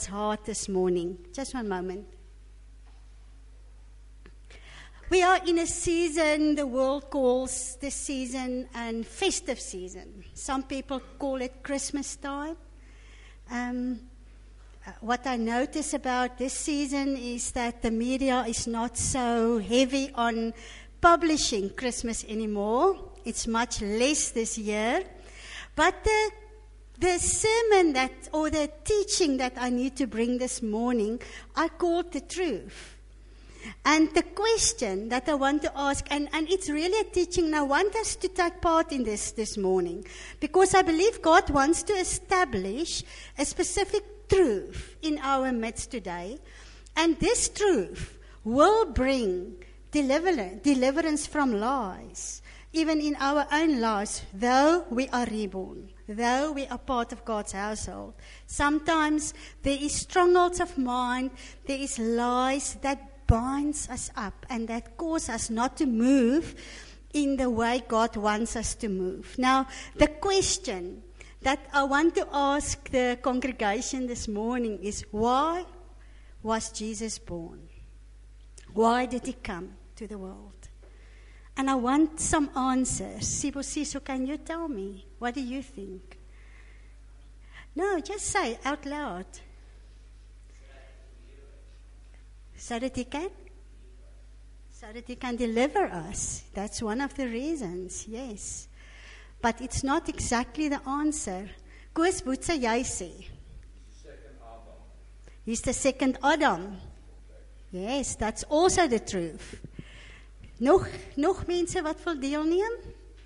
God's heart this morning. Just one moment. We are in a season, the world calls this season a festive season. Some people call it Christmas time. What I notice about this season is that the media is not so heavy on publishing Christmas anymore. It's much less this year. But the sermon or the teaching that I need to bring this morning, I called the truth. And the question that I want to ask, and it's really a teaching, and I want us to take part in this morning, because I believe God wants to establish a specific truth in our midst today, and this truth will bring deliverance from lies, even in our own lives, though we are reborn, though we are part of God's household. Sometimes there is strongholds of mind, there is lies that binds us up and that cause us not to move in the way God wants us to move. Now, the question that I want to ask the congregation this morning is, why was Jesus born? Why did he come to the world? And I want some answers. Sibusiso, can you tell me? What do you think? No, just say out loud. So that he can deliver us. That's one of the reasons, yes. But it's not exactly the answer. Koos, wat sê jy sê? He's the second Adam. Yes, that's also the truth. Nog mense wat wil deelneem?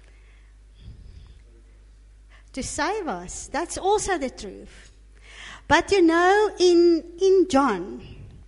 To save us. That's also the truth. But you know, in John,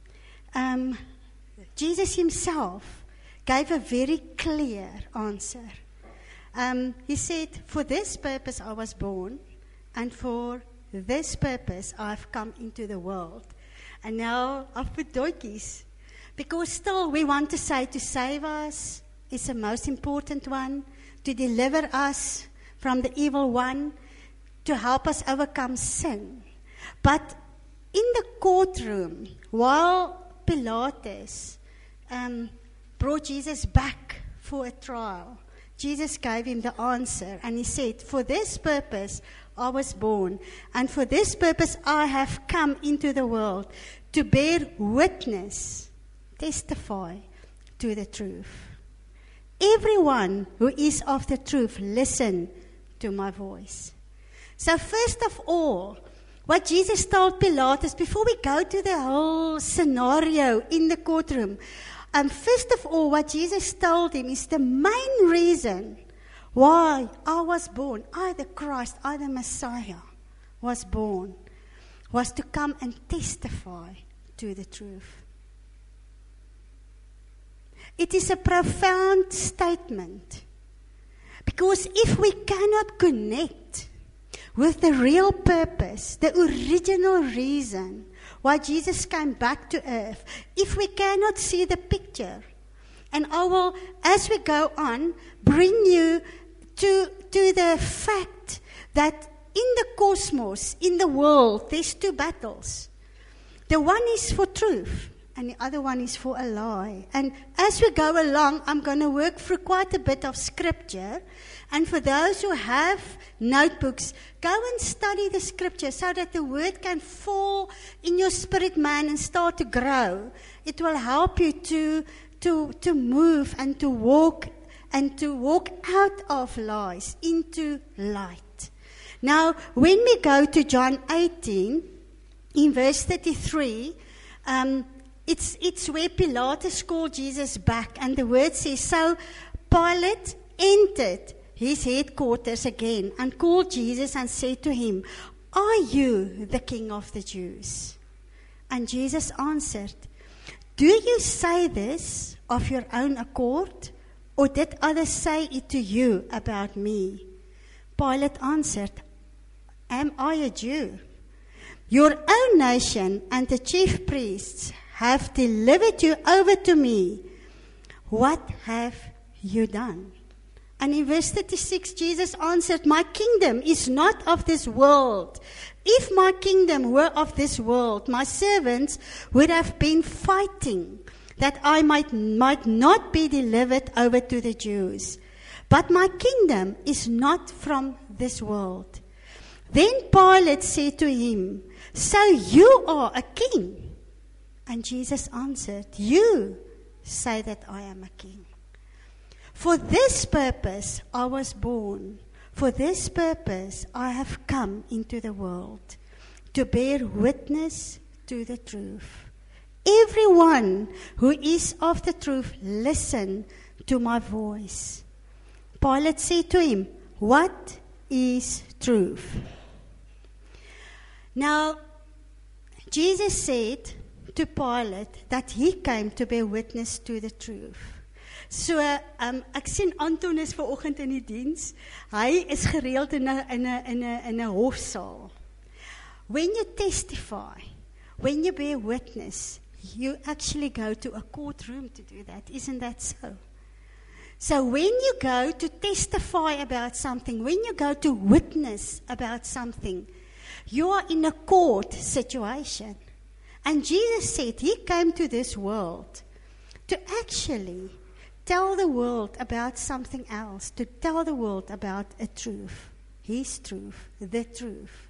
Jesus himself gave a very clear answer. He said, for this purpose I was born, and for this purpose I've come into the world. And now I've put doikies, because still we want to say to save us is the most important one, to deliver us from the evil one, to help us overcome sin. But in the courtroom, while Pilatus brought Jesus back for a trial, Jesus gave him the answer, and he said, for this purpose I was born, and for this purpose I have come into the world, to bear witness, testify to the truth. Everyone who is of the truth, listen to my voice. So first of all, what Jesus told Pilatus, before we go to the whole scenario in the courtroom, first of all, what Jesus told him is the main reason why I was born, I the Christ, I the Messiah was born, was to come and testify to the truth. It is a profound statement, because if we cannot connect with the real purpose, the original reason why Jesus came back to earth, if we cannot see the picture, and I will, as we go on, bring you to the fact that in the cosmos, in the world, there's two battles. The one is for truth, and the other one is for a lie. And as we go along, I'm going to work through quite a bit of scripture. And for those who have notebooks, go and study the scripture so that the word can fall in your spirit man and start to grow. It will help you to move and to walk out of lies into light. Now, when we go to John 18, in verse 33, it's where Pilatus called Jesus back, and the word says, so Pilate entered his headquarters again and called Jesus and said to him, are you the King of the Jews? And Jesus answered, do you say this of your own accord, or did others say it to you about me? Pilate answered, am I a Jew? Your own nation and the chief priests have delivered you over to me. What have you done? And in verse 36, Jesus answered, my kingdom is not of this world. If my kingdom were of this world, my servants would have been fighting that I might not be delivered over to the Jews. But my kingdom is not from this world. Then Pilate said to him, so you are a king? And Jesus answered, you say that I am a king. For this purpose I was born. For this purpose I have come into the world, to bear witness to the truth. Everyone who is of the truth, listen to my voice. Pilate said to him, what is truth? Now, Jesus said to Pilate that he came to bear witness to the truth. So, ek sien Anton is vanoggend in die diens. Hy is gereeld in 'n hofsaal. When you testify, when you bear witness, you actually go to a courtroom to do that. Isn't that so? So when you go to testify about something, when you go to witness about something, you are in a court situation. And Jesus said he came to this world to actually tell the world about something else, to tell the world about a truth, his truth, the truth.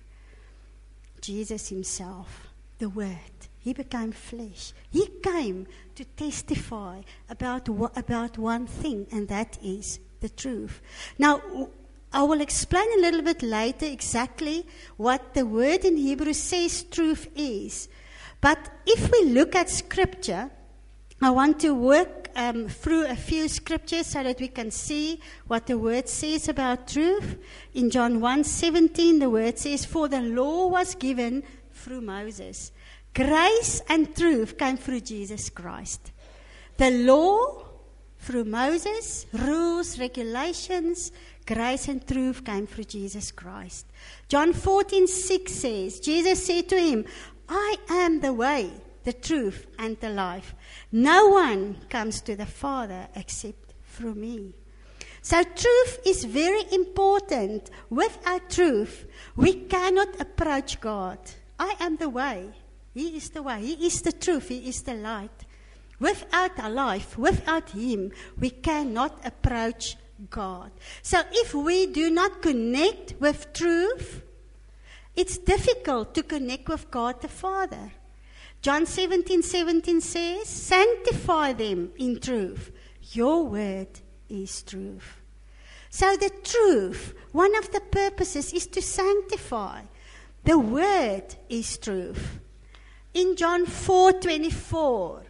Jesus himself, the Word, he became flesh. He came to testify about one thing, and that is the truth. Now, I will explain a little bit later exactly what the word in Hebrew says truth is. But if we look at Scripture, I want to work through a few scriptures so that we can see what the word says about truth. In John 1:17, the word says, for the law was given through Moses. Grace and truth came through Jesus Christ. The law through Moses, rules, regulations, grace and truth came through Jesus Christ. John 14:6 says, Jesus said to him, I am the way, the truth, and the life. No one comes to the Father except through me. So truth is very important. Without truth, we cannot approach God. I am the way. He is the way. He is the truth. He is the light. Without our life, without Him, we cannot approach God. So if we do not connect with truth, it's difficult to connect with God the Father. John 17:17 says, sanctify them in truth. Your word is truth. So the truth, one of the purposes is to sanctify. The word is truth. In John 4:24,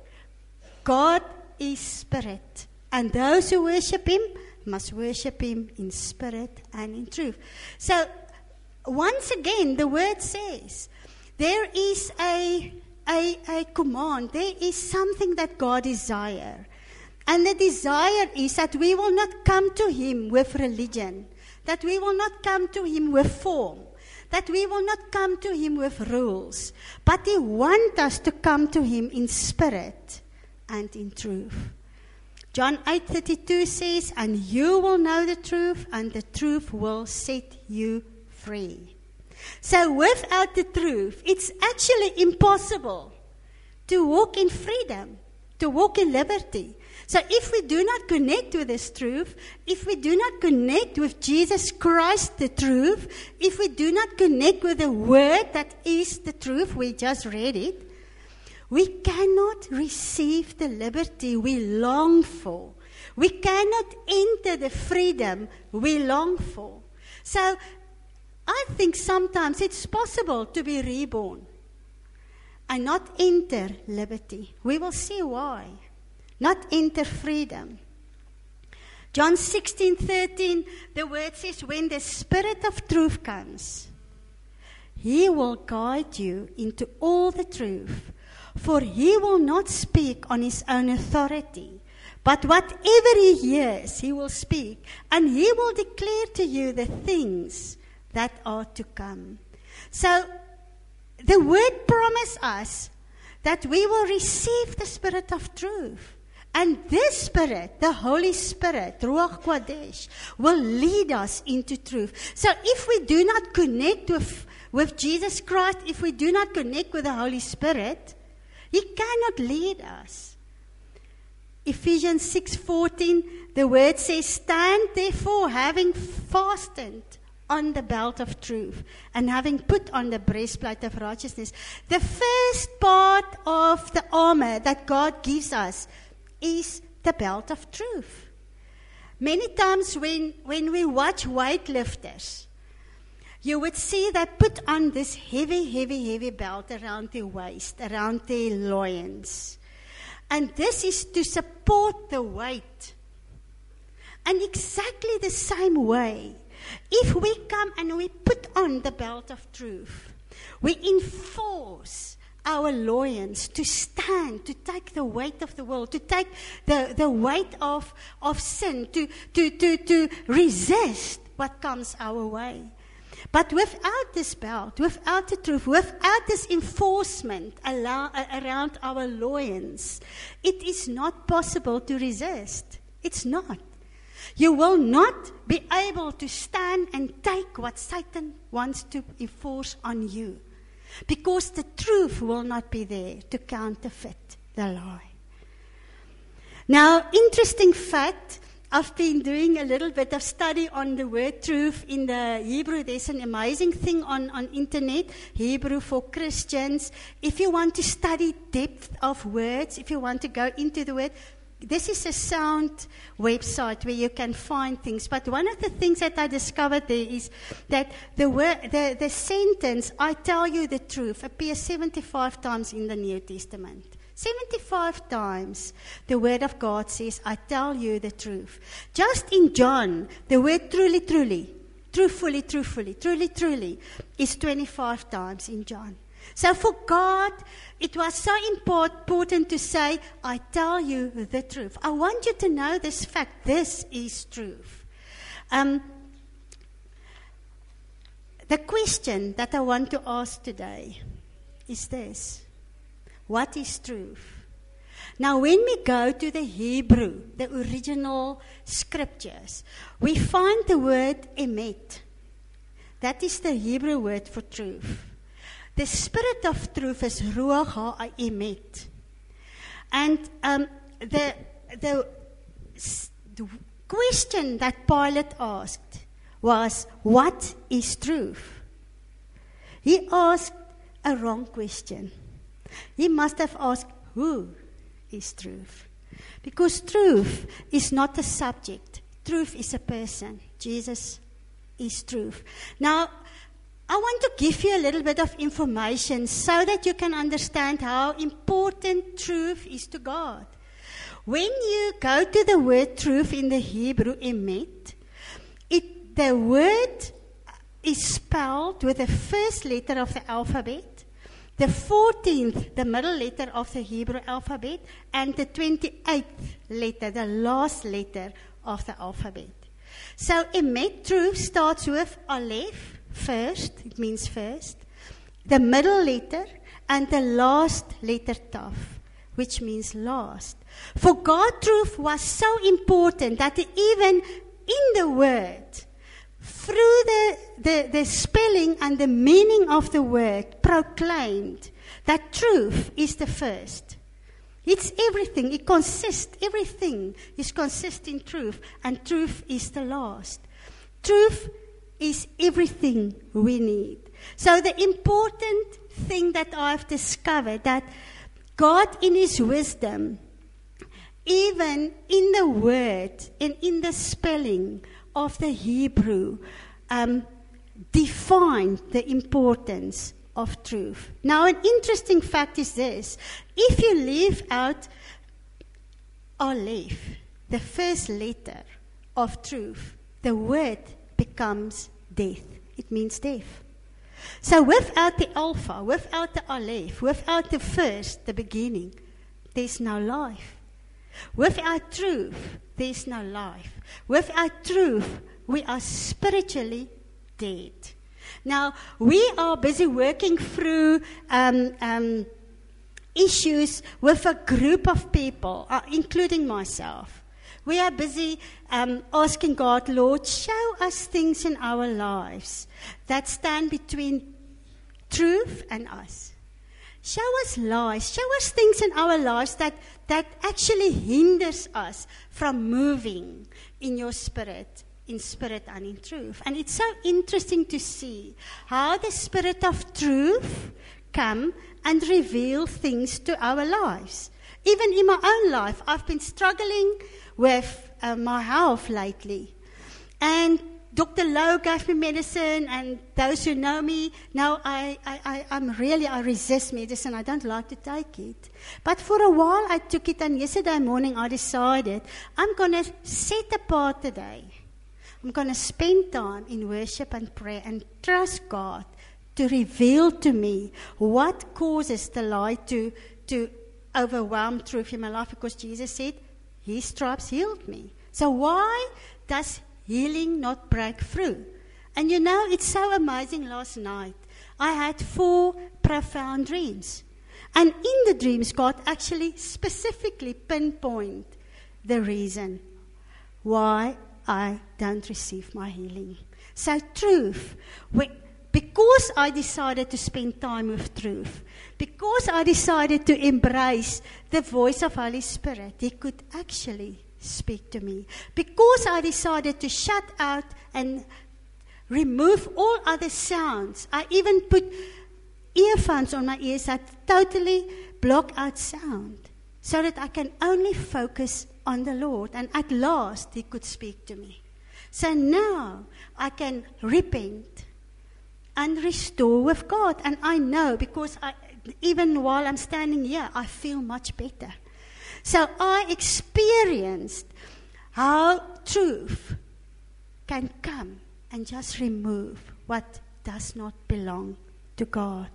God is spirit, and those who worship Him must worship Him in spirit and in truth. So, once again, the word says, there is a command, there is something that God desires. And the desire is that we will not come to Him with religion, that we will not come to Him with form, that we will not come to Him with rules, but He wants us to come to Him in spirit and in truth. John 8:32 says, and you will know the truth, and the truth will set you free. So without the truth, it's actually impossible to walk in freedom, to walk in liberty. So if we do not connect with this truth, if we do not connect with Jesus Christ, the truth, if we do not connect with the word that is the truth, we just read it, we cannot receive the liberty we long for. We cannot enter the freedom we long for. So I think sometimes it's possible to be reborn and not enter liberty. We will see why. Not enter freedom. John 16:13, the word says, when the Spirit of truth comes, He will guide you into all the truth, for He will not speak on His own authority, but whatever He hears, He will speak, and He will declare to you the things that are to come. So, the word promises us that we will receive the Spirit of truth. And this Spirit, the Holy Spirit, Ruach Kodesh, will lead us into truth. So if we do not connect with Jesus Christ, if we do not connect with the Holy Spirit, He cannot lead us. Ephesians 6:14, the word says, stand therefore, having fastened on the belt of truth, and having put on the breastplate of righteousness. The first part of the armor that God gives us is the belt of truth. Many times when we watch weightlifters, you would see they put on this heavy belt around their waist, around their loins. And this is to support the weight. And exactly the same way, if we come and we put on the belt of truth, we enforce our loins to stand, to take the weight of the world, to take the weight of sin, to resist what comes our way. But without this belt, without the truth, without this enforcement around our loins, it is not possible to resist. It's not. You will not be able to stand and take what Satan wants to enforce on you, because the truth will not be there to counterfeit the lie. Now, interesting fact, I've been doing a little bit of study on the word truth in the Hebrew. There's an amazing thing on internet, Hebrew for Christians. If you want to study depth of words, if you want to go into the word, this is a sound website where you can find things. But one of the things that I discovered there is that the sentence, I tell you the truth, appears 75 times in the New Testament. 75 times the word of God says, I tell you the truth. Just in John, the word truly, truthfully, truly is 25 times in John. So for God, it was so important to say, I tell you the truth. I want you to know this fact. This is truth. The question that I want to ask today is this. What is truth? Now, when we go to the Hebrew, the original scriptures, we find the word emet. That is the Hebrew word for truth. The spirit of truth is ruach ha-emet. And the question that Pilate asked was, what is truth? He asked a wrong question. He must have asked, who is truth? Because truth is not a subject. Truth is a person. Jesus is truth. Now, I want to give you a little bit of information so that you can understand how important truth is to God. When you go to the word truth in the Hebrew, emet, the word is spelled with the first letter of the alphabet, the 14th, the middle letter of the Hebrew alphabet, and the 28th letter, the last letter of the alphabet. So, emet, truth, starts with aleph, first, it means first, the middle letter, and the last letter, taf, which means last. For God, truth was so important that even in the word, through the spelling and the meaning of the word, proclaimed that truth is the first. It's everything. It consists, everything is consist in truth, and truth is the last. Truth is everything we need. So the important thing that I've discovered, that God in His wisdom, even in the word and in the spelling of the Hebrew, defined the importance of truth. Now, an interesting fact is this. If you leave out aleph, the first letter of truth, the word becomes death. It means death. So without the alpha, without the aleph, without the first, the beginning, there's no life. Without truth, there's no life. Without truth, we are spiritually dead. Now, we are busy working through issues with a group of people, including myself. We are busy asking God, Lord, show us things in our lives that stand between truth and us. Show us lies. Show us things in our lives that actually hinders us from moving in your spirit, in spirit and in truth. And it's so interesting to see how the Spirit of truth come and reveal things to our lives. Even in my own life, I've been struggling with my health lately. And Dr. Lowe gave me medicine, and those who know me know I resist medicine. I don't like to take it. But for a while I took it, and yesterday morning I decided I'm going to set apart today. I'm going to spend time in worship and prayer and trust God to reveal to me what causes the lie to overwhelm truth in my life, because Jesus said, His stripes healed me. So why does healing not break through? And you know, it's so amazing. Last night, I had 4 profound dreams. And in the dreams, God actually specifically pinpointed the reason why I don't receive my healing. So truth, because I decided to spend time with truth, because I decided to embrace the voice of Holy Spirit, He could actually speak to me. Because I decided to shut out and remove all other sounds. I even put earphones on my ears that totally block out sound, so that I can only focus on the Lord. And at last, He could speak to me. So now, I can repent and restore with God. And I know, because even while I'm standing here, I feel much better. So I experienced how truth can come and just remove what does not belong to God.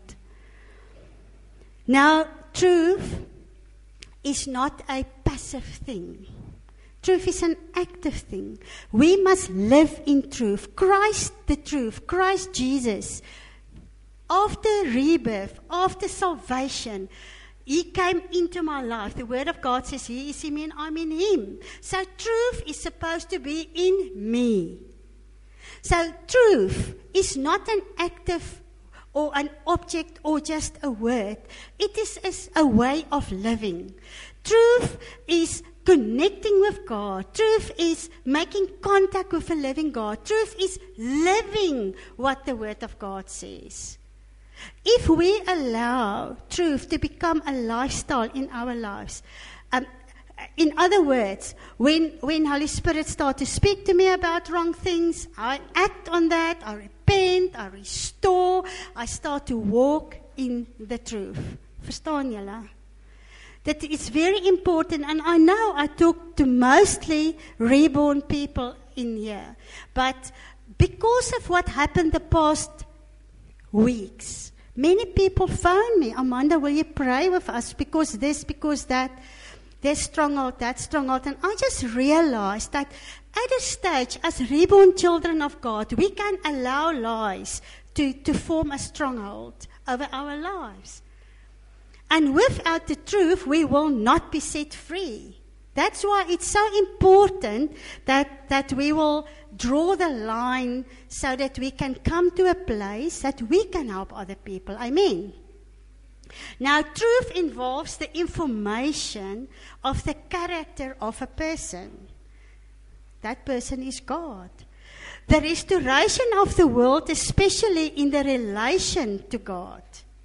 Now, truth is not a passive thing. Truth is an active thing. We must live in truth. Christ, the truth, Christ Jesus, after rebirth, after salvation, He came into my life. The Word of God says He is in me and I'm in Him. So truth is supposed to be in me. So truth is not an active or an object or just a word. It is a way of living. Truth is connecting with God. Truth is making contact with a living God. Truth is living what the Word of God says. If we allow truth to become a lifestyle in our lives, in other words, when Holy Spirit starts to speak to me about wrong things, I act on that, I repent, I restore, I start to walk in the truth. Verstaan julle? That it's very important, and I know I talk to mostly reborn people in here, but because of what happened the past weeks, many people phone me, Amanda, will you pray with us because this, because that, there's stronghold, that stronghold. And I just realized that at a stage, as reborn children of God, we can allow lies to form a stronghold over our lives. And without the truth, we will not be set free. That's why it's so important that we will draw the line so that we can come to a place that we can help other people. Amen. Now, truth involves the information of the character of a person. That person is God. The restoration of the world, especially in the relation to God.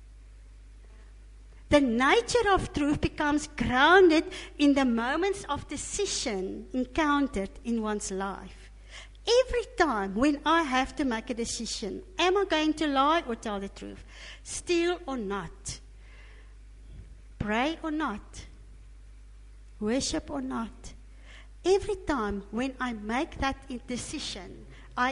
The nature of truth becomes grounded in the moments of decision encountered in one's life. Every time when I have to make a decision, am I going to lie or tell the truth? Steal or not? Pray or not? Worship or not? Every time when I make that decision, I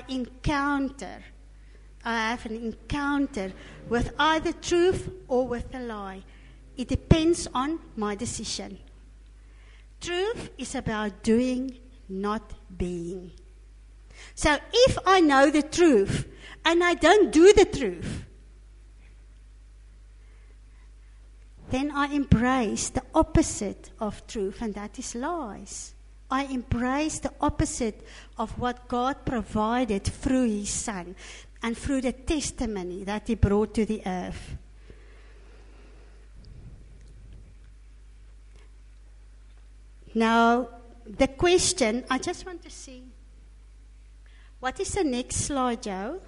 have an encounter with either truth or with a lie. It depends on my decision. Truth is about doing, not being. So if I know the truth and I don't do the truth, then I embrace the opposite of truth, and that is lies. I embrace the opposite of what God provided through His Son and through the testimony that He brought to the earth. Now, the question, I just want to see, what is the next slide, Joe?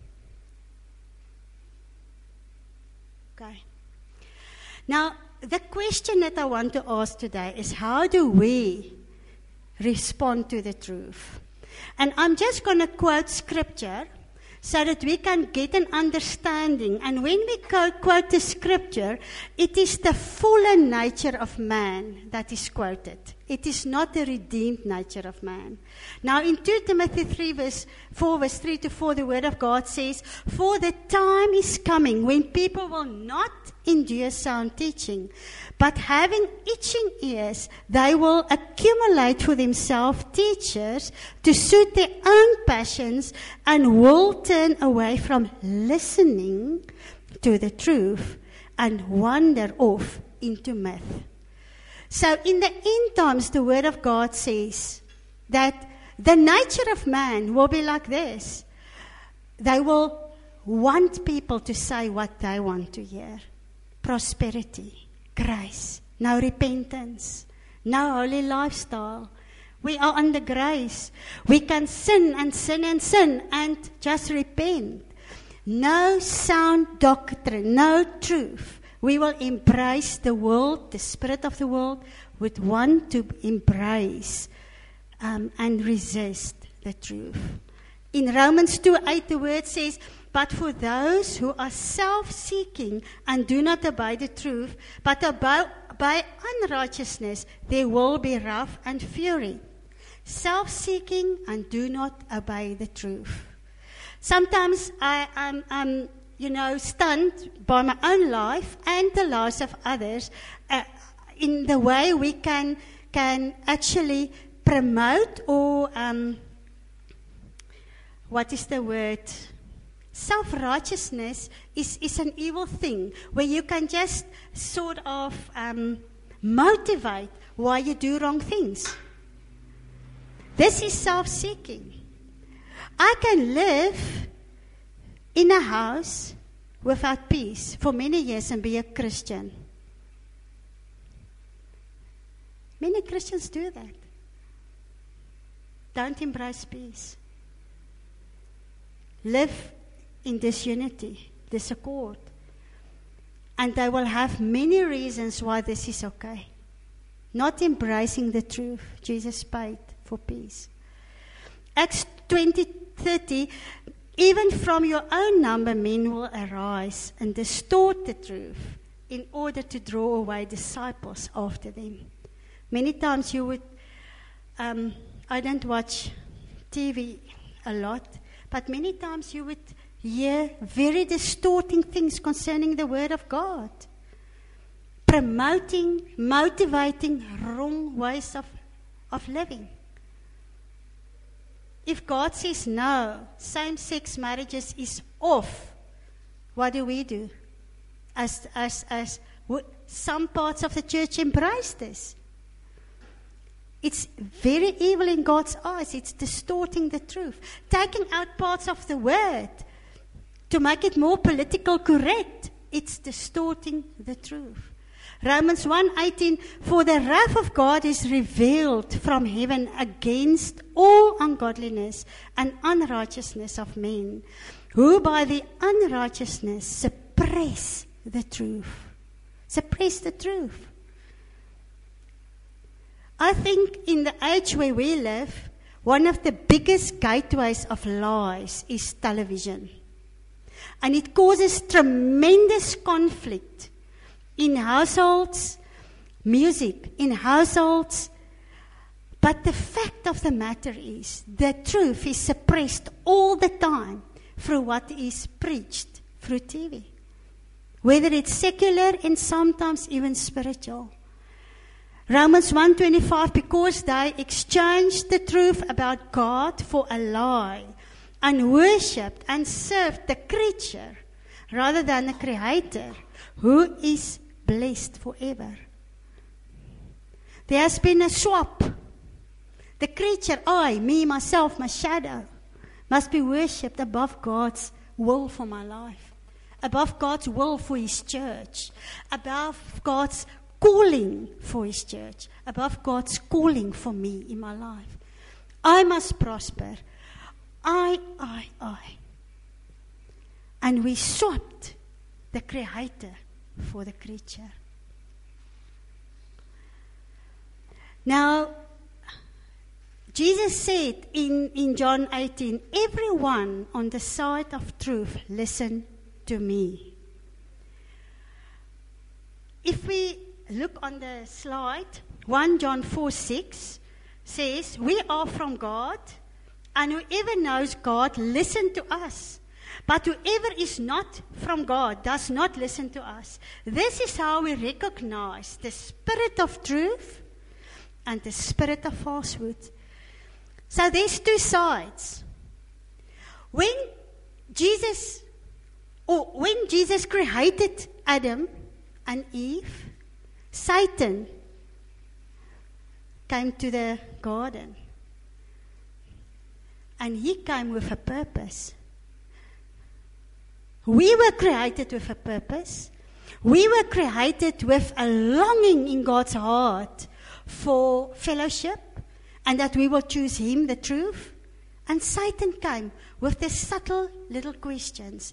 Okay. Now, the question that I want to ask today is, how do we respond to the truth? And I'm just going to quote scripture so that we can get an understanding. And when we quote the scripture, it is the fallen nature of man that is quoted. It is not the redeemed nature of man. Now in 2 Timothy 4 verse 3 to 4, the word of God says, "For the time is coming when people will not endure sound teaching, but having itching ears, they will accumulate for themselves teachers to suit their own passions, and will turn away from listening to the truth and wander off into myth." So in the end times, the word of God says that the nature of man will be like this. They will want people to say what they want to hear. Prosperity, grace, no repentance, no holy lifestyle. We are under grace. We can sin and sin and sin and just repent. No sound doctrine, no truth. We will embrace the world, the spirit of the world, would want to embrace and resist the truth. In Romans 2:8, the word says, "But for those who are self-seeking and do not obey the truth, but obey unrighteousness, there will be wrath and fury." Self-seeking and do not obey the truth. Sometimes I am stunned by my own life and the lives of others in the way we can actually promote or what is the word? Self-righteousness is an evil thing where you can just sort of motivate why you do wrong things. This is self-seeking. I can live in a house without peace for many years and be a Christian. Many Christians do that. Don't embrace peace. Live in disunity, discord. And they will have many reasons why this is okay. Not embracing the truth. Jesus paid for peace. Acts 20:30, "Even from your own number men will arise and distort the truth in order to draw away disciples after them." Many times you would, I don't watch TV a lot, but many times you would hear very distorting things concerning the Word of God. Promoting, motivating wrong ways of living. If God says no, same-sex marriages is off, what do? As some parts of the church embrace this. It's very evil in God's eyes. It's distorting the truth. Taking out parts of the word to make it more politically correct. It's distorting the truth. Romans 1:18, "For the wrath of God is revealed from heaven against all ungodliness and unrighteousness of men, who by the unrighteousness suppress the truth." Suppress the truth. I think in the age where we live, one of the biggest gateways of lies is television. And it causes tremendous conflict in households, music, in households. But the fact of the matter is, the truth is suppressed all the time through what is preached through TV. Whether it's secular and sometimes even spiritual. Romans 1:25, "Because they exchanged the truth about God for a lie, and worshipped and served the creature rather than the Creator, who is blessed forever. There has been a swap. The creature, I, me, myself, my shadow, must be worshipped above God's will for my life, above God's will for His church, above God's calling for His church, above God's calling for me in my life. I must prosper. I. And we swapped the Creator for the creature. Now, Jesus said in John 18, everyone on the side of truth, listen to me. If we look on the slide, 1 John 4:6 says, we are from God, and whoever knows God, listen to us. But whoever is not from God does not listen to us. This is how we recognize the spirit of truth and the spirit of falsehood. So there's two sides. When Jesus created Adam and Eve, Satan came to the garden. And he came with a purpose. We were created with a purpose. We were created with a longing in God's heart for fellowship, and that we will choose Him, the truth. And Satan came with the subtle little questions.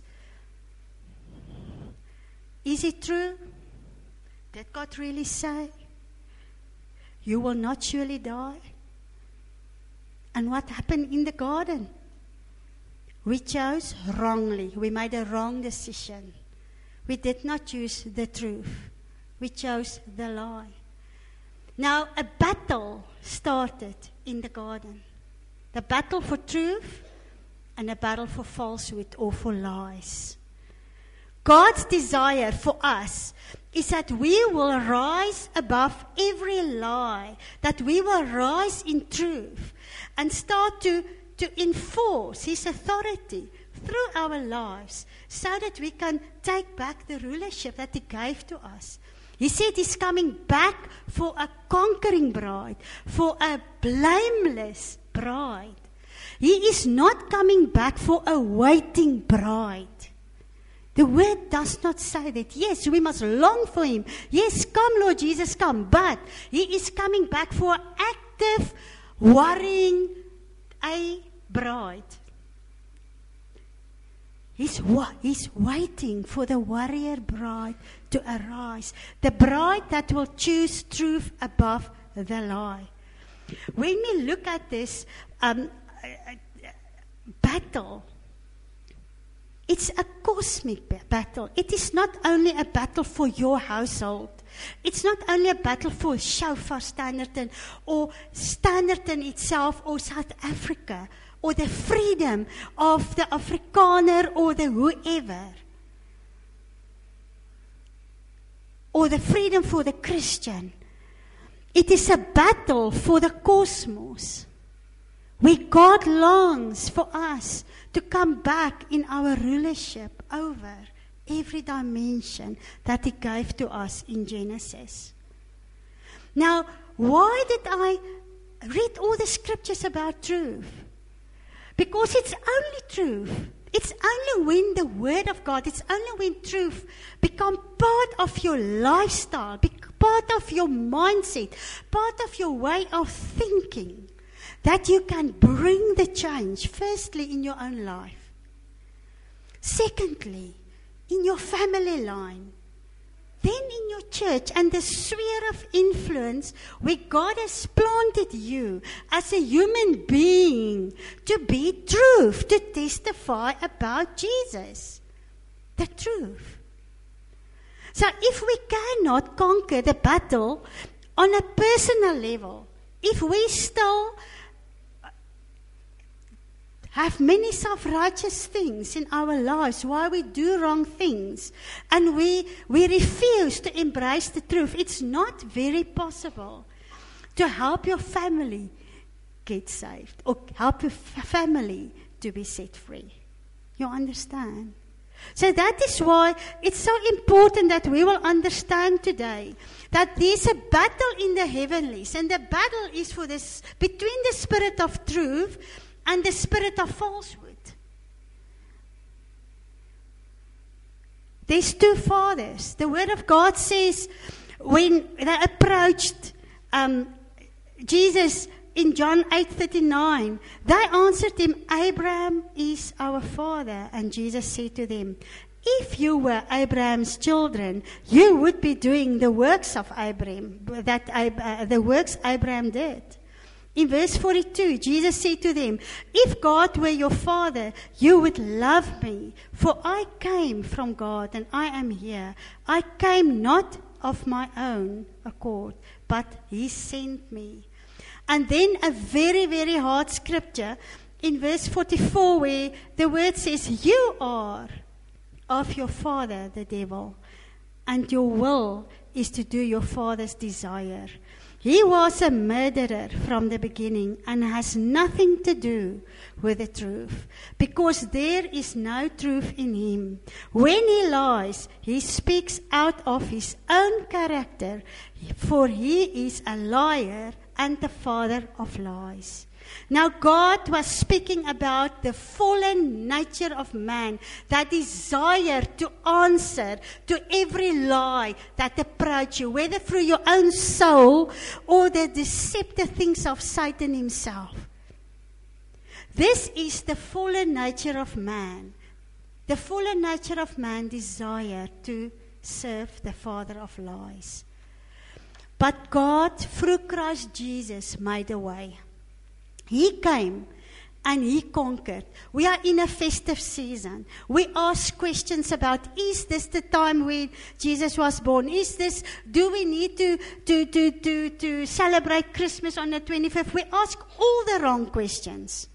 Is it true? Did God really say, you will not surely die? And what happened in the garden? We chose wrongly. We made a wrong decision. We did not choose the truth. We chose the lie. Now, a battle started in the garden. The battle for truth and a battle for falsehood or for lies. God's desire for us is that we will rise above every lie, that we will rise in truth and start to enforce His authority through our lives so that we can take back the rulership that He gave to us. He said He's coming back for a conquering bride, for a blameless bride. He is not coming back for a waiting bride. The word does not say that. Yes, we must long for Him. Yes, come Lord Jesus, come. But He is coming back for active, worrying a bride. He's waiting for the warrior bride to arise. The bride that will choose truth above the lie. When we look at this battle, it's a cosmic battle. It is not only a battle for your household. It's not only a battle for Shofar Standerton or Standerton itself or South Africa or the freedom of the Afrikaner or the whoever. Or the freedom for the Christian. It is a battle for the cosmos. Where God longs for us to come back in our rulership over every dimension that He gave to us in Genesis. Now, why did I read all the scriptures about truth? Because it's only truth. It's only when the Word of God, it's only when truth becomes part of your lifestyle, part of your mindset, part of your way of thinking, that you can bring the change, firstly, in your own life. Secondly, in your family line. Then in your church and the sphere of influence where God has planted you as a human being to be truth, to testify about Jesus. The truth. So if we cannot conquer the battle on a personal level, if we still have many self-righteous things in our lives, why we do wrong things, and we refuse to embrace the truth, it's not very possible to help your family get saved or help your family to be set free. You understand? So that is why it's so important that we will understand today that there's a battle in the heavenlies, and the battle is for this between the spirit of truth and the spirit of falsehood. There's two fathers. The Word of God says when they approached Jesus in John 8:39, they answered him, Abraham is our father. And Jesus said to them, if you were Abraham's children, you would be doing the works of Abraham, the works Abraham did. In verse 42, Jesus said to them, if God were your father, you would love me, for I came from God and I am here. I came not of my own accord, but he sent me. And then a very, very hard scripture in verse 44 where the word says, you are of your father, the devil, and your will is to do your father's desire. He was a murderer from the beginning and has nothing to do with the truth, because there is no truth in him. When he lies, he speaks out of his own character, for he is a liar and the father of lies. Now God was speaking about the fallen nature of man, that desire to answer to every lie that approaches you, whether through your own soul or the deceptive things of Satan himself. This is the fallen nature of man. The fallen nature of man desire to serve the father of lies. But God, through Christ Jesus, made a way. He came and he conquered. We are in a festive season. We ask questions about, is this the time when Jesus was born? Do we need to celebrate Christmas on the 25th? We ask all the wrong questions.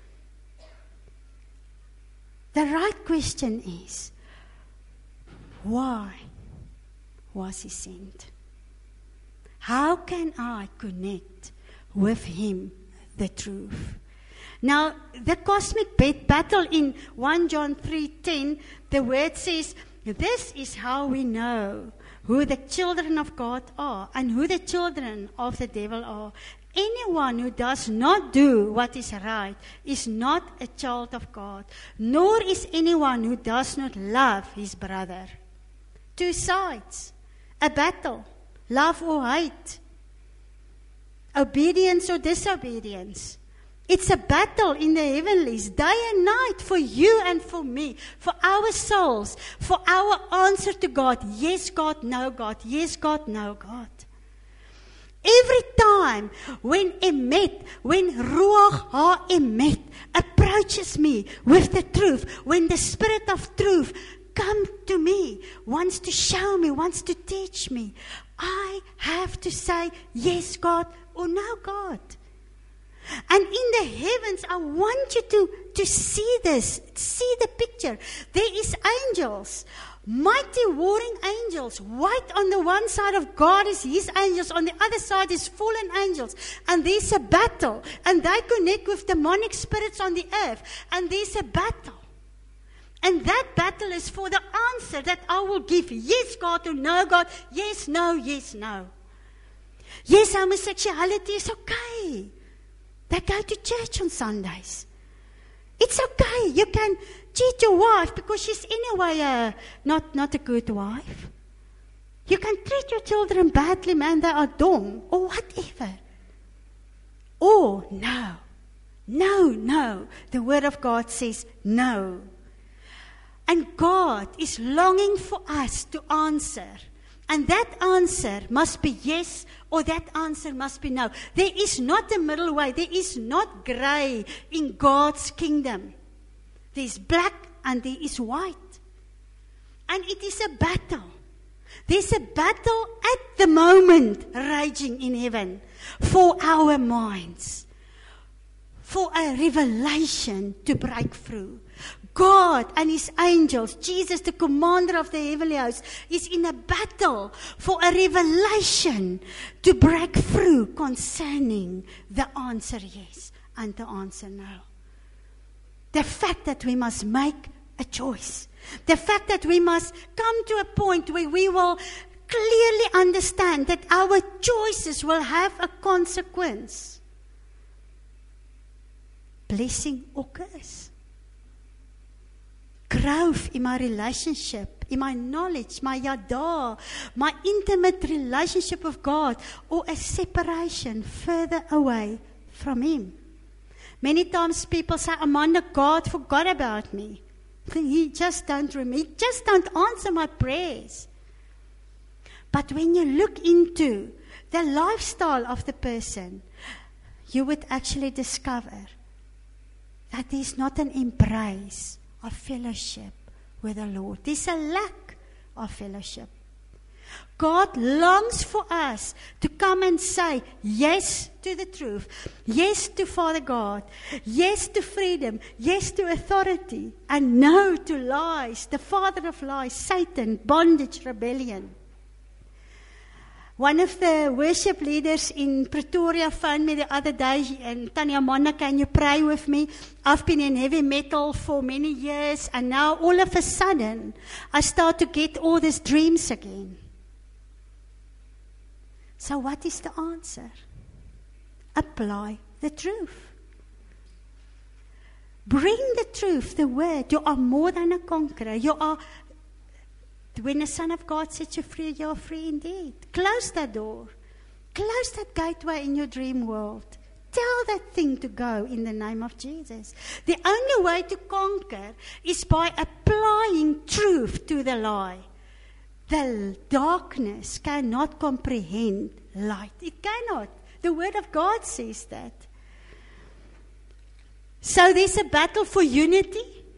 The right question is, why was he sent? How can I connect with him, the truth? Now, the cosmic battle in 1 John 3:10, the word says, this is how we know who the children of God are and who the children of the devil are. Anyone who does not do what is right is not a child of God, nor is anyone who does not love his brother. Two sides, a battle. Love or hate, obedience or disobedience. It's a battle in the heavenlies, day and night, for you and for me, for our souls, for our answer to God. Yes, God, no, God. Yes, God, no, God. Every time when Ruach HaEmet approaches me with the truth, when the Spirit of truth comes to me, wants to show me, wants to teach me, I have to say, yes, God, or no, God. And in the heavens, I want you to see this, see the picture. There is angels, mighty warring angels. White on the one side of God is his angels, on the other side is fallen angels. And there's a battle, and they connect with demonic spirits on the earth. And there's a battle. And that battle is for the answer that I will give. Yes, God, or no, God. Yes, no, yes, no. Yes, homosexuality is okay. They go to church on Sundays. It's okay. You can cheat your wife because she's anyway not a good wife. You can treat your children badly, man, they are dumb, or whatever. Or no. No, no. The Word of God says no. And God is longing for us to answer. And that answer must be yes, or that answer must be no. There is not a middle way. There is not gray in God's kingdom. There is black and there is white. And it is a battle. There's a battle at the moment raging in heaven for our minds, for a revelation to break through. God and his angels, Jesus, the commander of the heavenly host, is in a battle for a revelation to break through concerning the answer yes and the answer no. The fact that we must make a choice. The fact that we must come to a point where we will clearly understand that our choices will have a consequence. Blessing or curse. Growth in my relationship, in my knowledge, my yada, my intimate relationship with God, or a separation further away from Him. Many times people say, Amanda, God forgot about me. He just don't remember. He just don't answer my prayers. But when you look into the lifestyle of the person, you would actually discover that there's not an embrace of fellowship with the Lord. There's a lack of fellowship. God longs for us to come and say yes to the truth, yes to Father God, yes to freedom, yes to authority, and no to lies, the father of lies, Satan, bondage, rebellion. One of the worship leaders in Pretoria phoned me the other day, and Tanya Mona, can you pray with me? I've been in heavy metal for many years, and now all of a sudden, I start to get all these dreams again. So what is the answer? Apply the truth. Bring the truth, the word. You are more than a conqueror. You are... When the Son of God sets you free, you are free indeed. Close that door. Close that gateway in your dream world. Tell that thing to go in the name of Jesus. The only way to conquer is by applying truth to the lie. The darkness cannot comprehend light. It cannot. The Word of God says that. So there's a battle for unity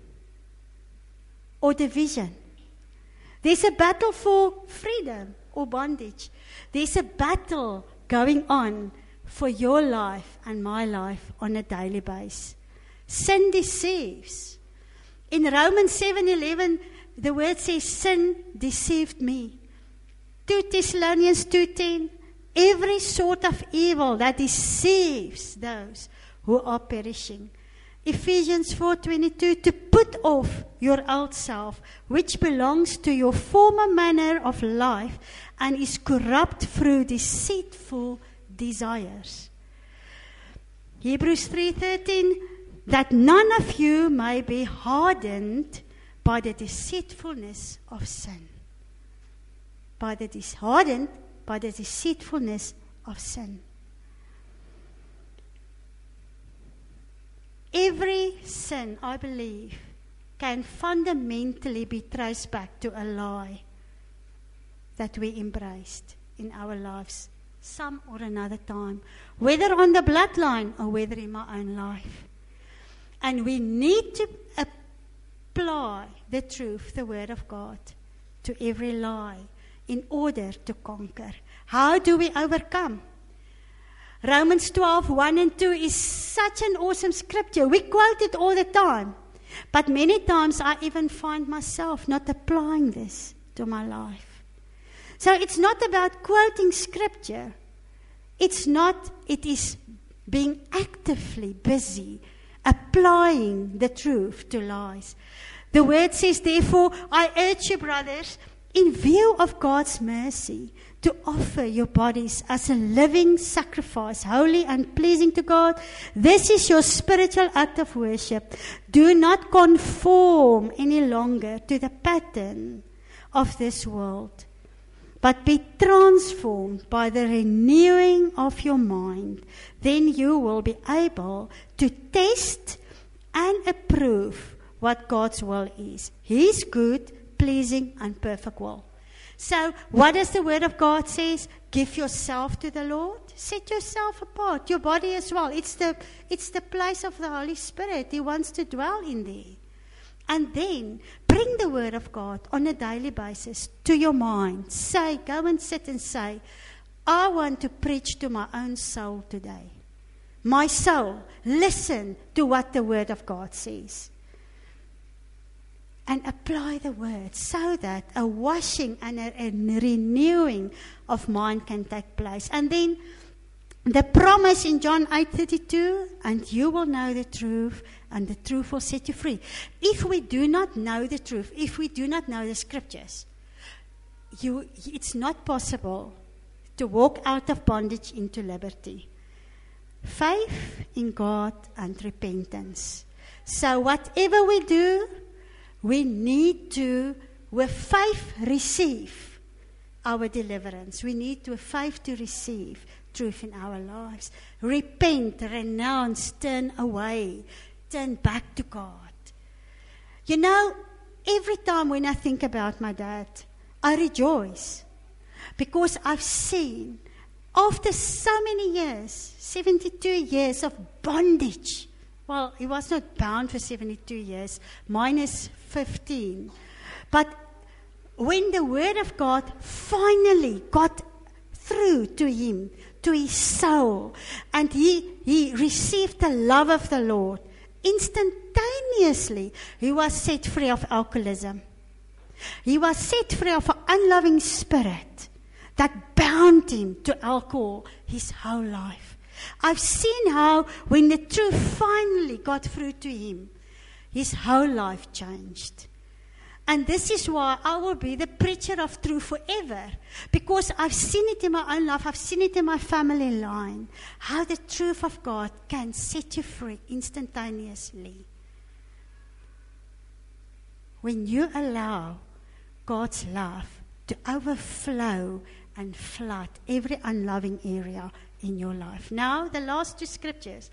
or division. There's a battle for freedom or bondage. There's a battle going on for your life and my life on a daily basis. Sin deceives. In Romans 7:11, the word says, sin deceived me. 2 Thessalonians 2:10, every sort of evil that deceives those who are perishing. Ephesians 4:22, to put off your old self, which belongs to your former manner of life and is corrupt through deceitful desires. Hebrews 3:13, that none of you may be hardened by the deceitfulness of sin. Hardened by the deceitfulness of sin. Every sin, I believe, can fundamentally be traced back to a lie that we embraced in our lives some or another time, whether on the bloodline or whether in my own life. And we need to apply the truth, the Word of God, to every lie in order to conquer. How do we overcome? Romans 12:1 and 2 is such an awesome scripture. We quote it all the time. But many times I even find myself not applying this to my life. So it's not about quoting scripture. It is being actively busy applying the truth to lies. The word says, therefore, I urge you, brothers, in view of God's mercy, to offer your bodies as a living sacrifice, holy and pleasing to God. This is your spiritual act of worship. Do not conform any longer to the pattern of this world, but be transformed by the renewing of your mind. Then you will be able to test and approve what God's will is. His good, pleasing, and perfect will. So, what does the Word of God say? Give yourself to the Lord. Set yourself apart. Your body as well. It's the place of the Holy Spirit. He wants to dwell in there. And then, bring the Word of God on a daily basis to your mind. Say, go and sit and say, I want to preach to my own soul today. My soul, listen to what the Word of God says. And apply the word so that a washing and a renewing of mind can take place. And then The promise in John 8:32, and you will know the truth, and the truth will set you free. If we do not know the truth, if we do not know the scriptures, it's not possible to walk out of bondage into liberty. Faith in God and repentance. So whatever we do, we need to, with faith, receive our deliverance. We need to, with faith, to receive truth in our lives. Repent, renounce, turn away, turn back to God. You know, every time when I think about my dad, I rejoice because I've seen, after so many years, 72 years of bondage. Well, he was not bound for 72 years. Mine is 15. But when the word of God finally got through to him, to his soul, and he received the love of the Lord, instantaneously he was set free of alcoholism. He was set free of an unloving spirit that bound him to alcohol his whole life. I've seen how when the truth finally got through to him, his whole life changed. And this is why I will be the preacher of truth forever. Because I've seen it in my own life, I've seen it in my family line, how the truth of God can set you free instantaneously. When you allow God's love to overflow and flood every unloving area in your life. Now, the last two scriptures.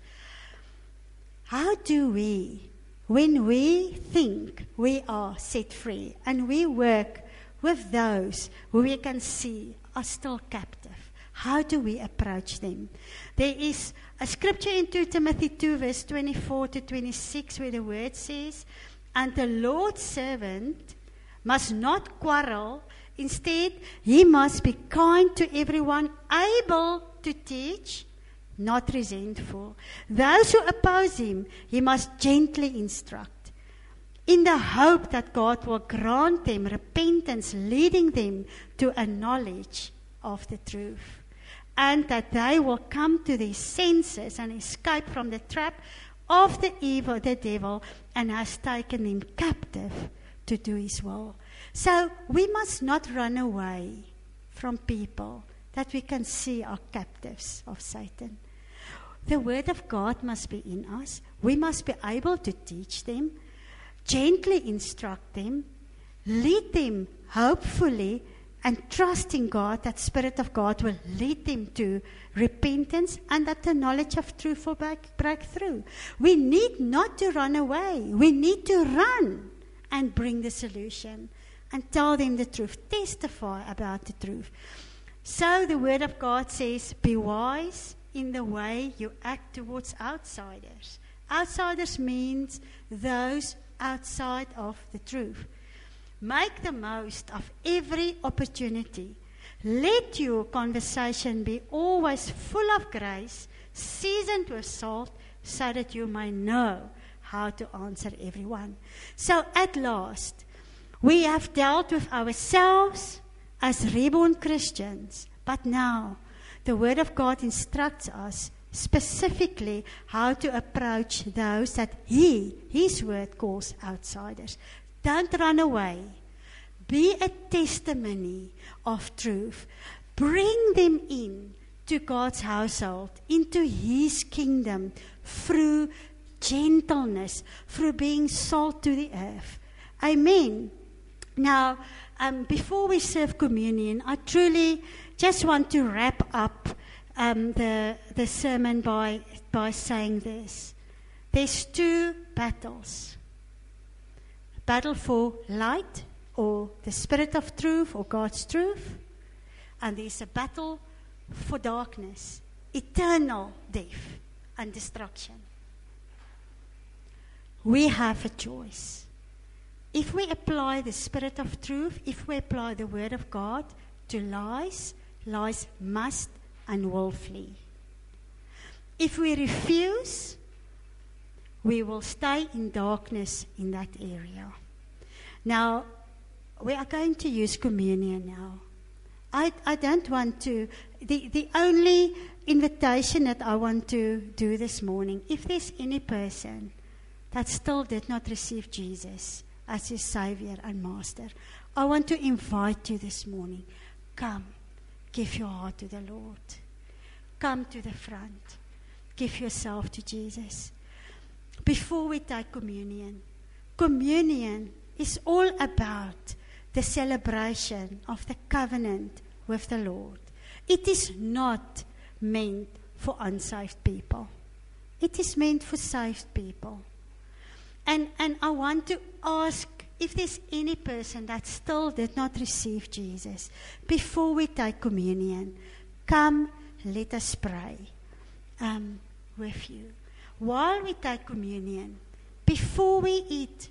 How do we, when we think we are set free and we work with those who we can see are still captive, how do we approach them? There is a scripture in 2 Timothy 2 verse 24 to 26 where the word says, and the Lord's servant must not quarrel. Instead, he must be kind to everyone, able to teach, not resentful. Those who oppose him, he must gently instruct, in the hope that God will grant them repentance, leading them to a knowledge of the truth, and that they will come to their senses and escape from the trap of the devil, and has taken them captive to do his will. So we must not run away from people that we can see are captives of Satan. The word of God must be in us. We must be able to teach them, gently instruct them, lead them hopefully, and trust in God that Spirit of God will lead them to repentance and that the knowledge of truth will break through. We need not to run away. We need to run and bring the solution and tell them the truth. Testify about the truth. So the word of God says, be wise in the way you act towards outsiders. Outsiders means those outside of the truth. Make the most of every opportunity. Let your conversation be always full of grace, seasoned with salt, so that you may know how to answer everyone. So at last, we have dealt with ourselves as reborn Christians, but now the Word of God instructs us specifically how to approach those that His Word calls outsiders. Don't run away. Be a testimony of truth. Bring them in to God's household, into His kingdom, through gentleness, through being salt to the earth. Amen. Now, before we serve communion, I truly just want to wrap up the sermon by saying this. There's two battles. Battle for light, or the Spirit of truth, or God's truth. And there's a battle for darkness, eternal death and destruction. We have a choice. If we apply the Spirit of truth, if we apply the Word of God to lies, lies must and will flee. If we refuse, we will stay in darkness in that area. Now, we are going to use communion now. I don't want to the only invitation that I want to do this morning, if there's any person that still did not receive Jesus as his Savior and Master, I want to invite you this morning. Come, give your heart to the Lord. Come to the front. Give yourself to Jesus. Before we take communion, communion is all about the celebration of the covenant with the Lord. It is not meant for unsaved people. It is meant for saved people. And I want to ask if there's any person that still did not receive Jesus, before we take communion, come, let us pray with you. While we take communion, before we eat